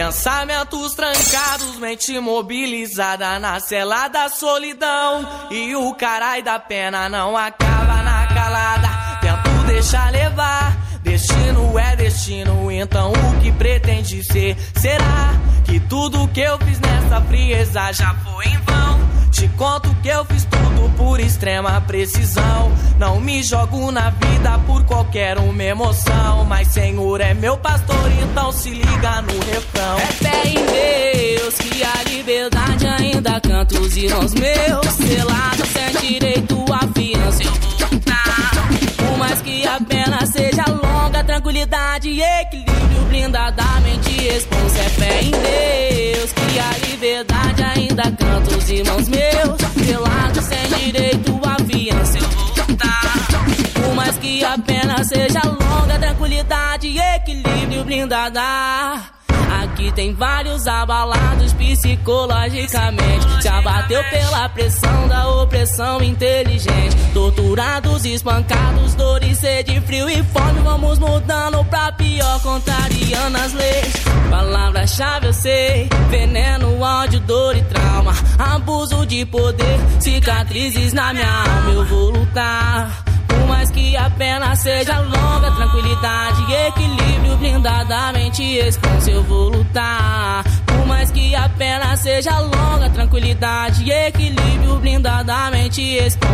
Pensamentos trancados, mente imobilizada na cela da solidão. E o carai da pena não acaba na calada. Tento deixar levar, destino é destino. Então o que pretende ser, será que tudo que eu fiz nessa frieza já foi em vão? Te conto que eu fiz tudo por extrema precisão. Não me jogo na vida por qualquer uma emoção. Mas Senhor é meu pastor, então se liga no refrão. É fé em Deus que a liberdade ainda canta os irmãos meus. Selado sem direito à fiança eu vou lutar. Por mais que a pena seja longa, tranquilidade e equilíbrio blindadamente responsa. É fé em Deus que a liberdade ainda canta os irmãos meus. Selado sem direito à fiança eu vou lutar. Por mais que a pena seja longa, tranquilidade e equilíbrio blindada. Aqui tem vários abalados psicologicamente. Se abateu pela pressão da opressão inteligente. Torturados, espancados, dor e sede, frio e fome. Vamos mudando pra pior, contrariando as leis. Palavra-chave eu sei: veneno, ódio, dor e trauma. Abuso de poder, cicatrizes na minha alma. Eu vou lutar. Por mais que a pena seja longa, tranquilidade e equilíbrio blindadamente responsa. Eu vou lutar. Por mais que a pena seja longa, tranquilidade e equilíbrio blindadamente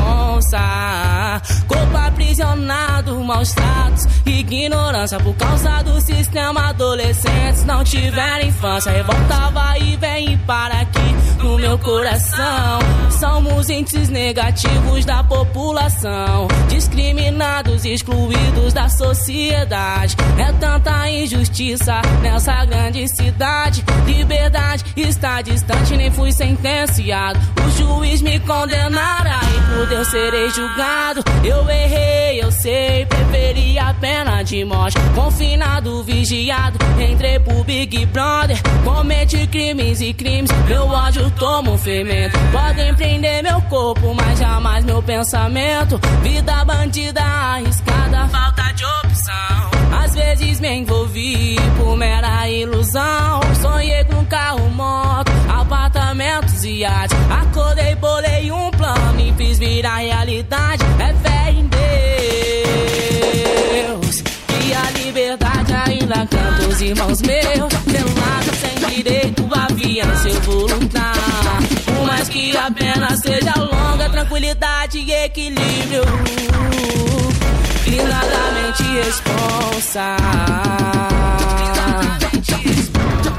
responsa. Corpo aprisionado, maus tratos, ignorância por causa do sistema. Adolescentes não tiveram infância. Revolta vai e vem e para aqui no meu coração. Somos índices negativos da população, discriminados, excluídos da sociedade. É tanta injustiça nessa grande cidade. Liberdade está distante, nem fui sentenciado. O juiz me condenará e por Deus serei julgado. Eu errei, eu sei, preferi a pena de morte. Confinado, vigiado, entrei pro Big Brother. Cometi crimes e crimes, meu ódio toma um fermento. Podem prender meu corpo, mas jamais meu pensamento. Vida bandida arriscada, falta de opção. Às vezes me envolvi por mera ilusão. Sonhei com carro, moto, apartamentos e iates. Acordei, bolei um plano e fiz virar realidade. É fé em Deus que a liberdade ainda canta os irmãos meus. Selado sem direito à fiança eu vou lutar. Por mais que a pena seja longa, tranquilidade e equilíbrio blindadamente responsa. Blindadamente responsa.